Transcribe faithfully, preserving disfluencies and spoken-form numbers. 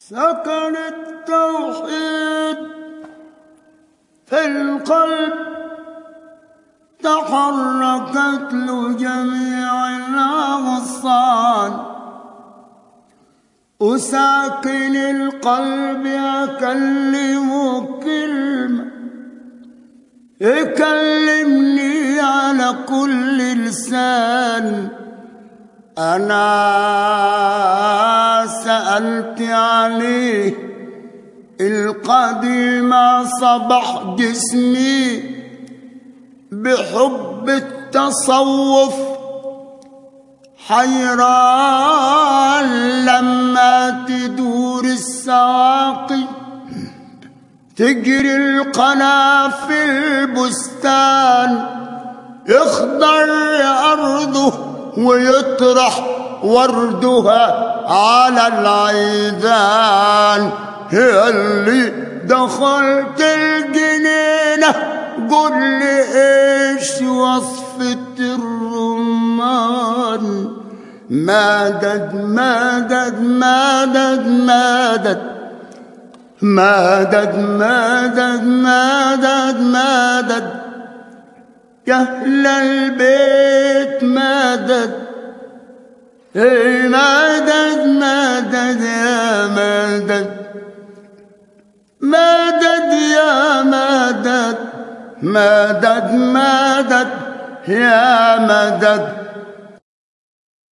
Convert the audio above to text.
سكن التوحيد في القلب، تحركت له جميع الأغصان، وساكن القلب أكلمه كلمة يكلمني على كل لسان. أنا سألت عليه القديم صبح جسمي بحب التصوف حيران، لما تدور السواقي تجري القنا في البستان، يخضر أرضه ويطرح وردها على العيدان. هي اللي دخلت الجنينة، قل لي ايش وصفة الرمان؟ مدد مدد مدد مدد مدد مدد مدد مدد يا أهل البيت مدد، مدد مدد يا مدد، مدد يا مدد، مدد مدد يا مدد.